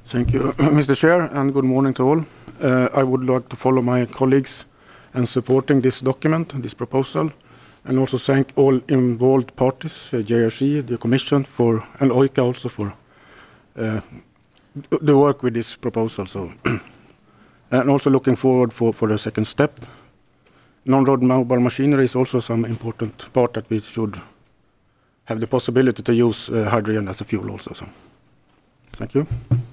Thank you, Mr. Chair, and good morning to all. I would like to follow my colleagues in supporting this document, this proposal, and also thank all involved parties, JRC, the Commission, and OICA also for the work with this proposal. So, and also looking forward for the second step. Non-road mobile machinery is also some important part that we should have the possibility to use hydrogen as a fuel also. So, thank you.